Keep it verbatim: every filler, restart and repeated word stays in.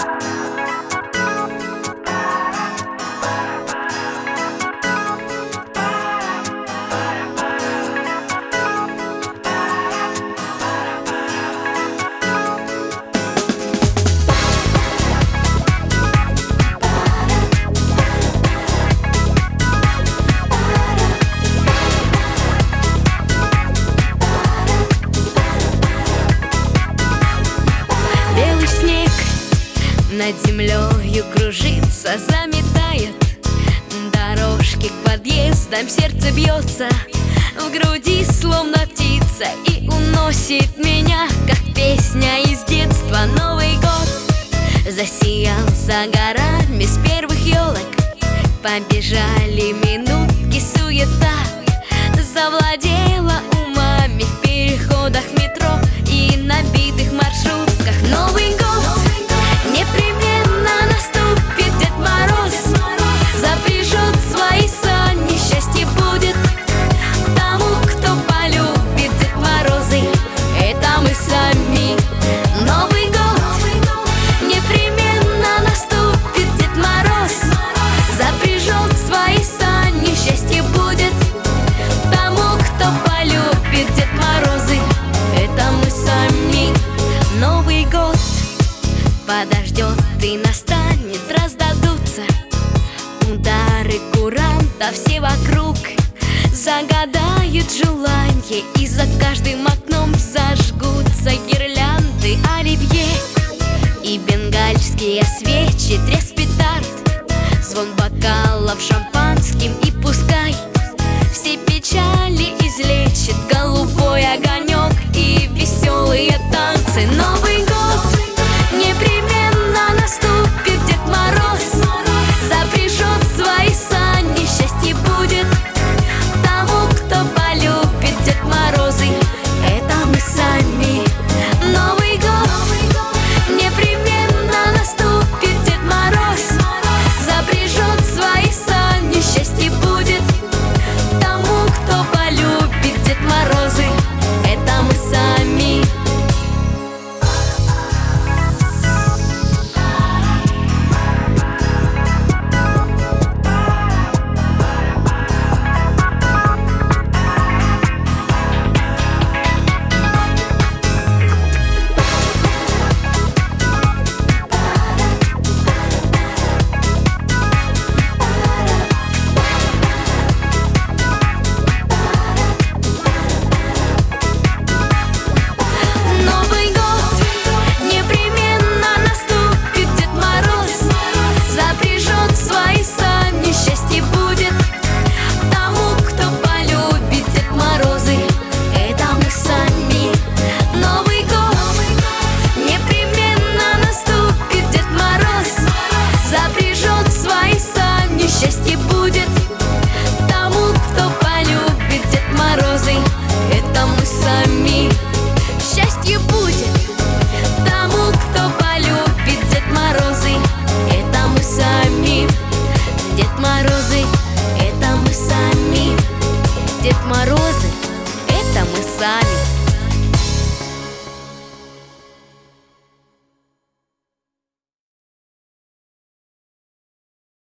Над землею кружится, заметает дорожки к подъездам, сердце бьется в груди, словно птица, и уносит меня, как песня из детства. Новый год засиял за горами, с первых елок побежали минутки, суета завладела умами в переходах метро и набитых маршрутках. Новый год непременно наступит, Дед Мороз запряжет свои сани, счастье будет тому, кто полюбит. Дед Морозы — это мы сами. Новый год непременно наступит, Дед Мороз запряжет свои сани, счастье будет тому, кто полюбит. Дед Морозы — это мы сами. Новый год подождет и настанет, раздадутся удары куранта, все вокруг загадают желания, и за каждым окном зажгутся гирлянды. Оливье и бенгальские свечи, треск петард, звон бокалов, шампанского,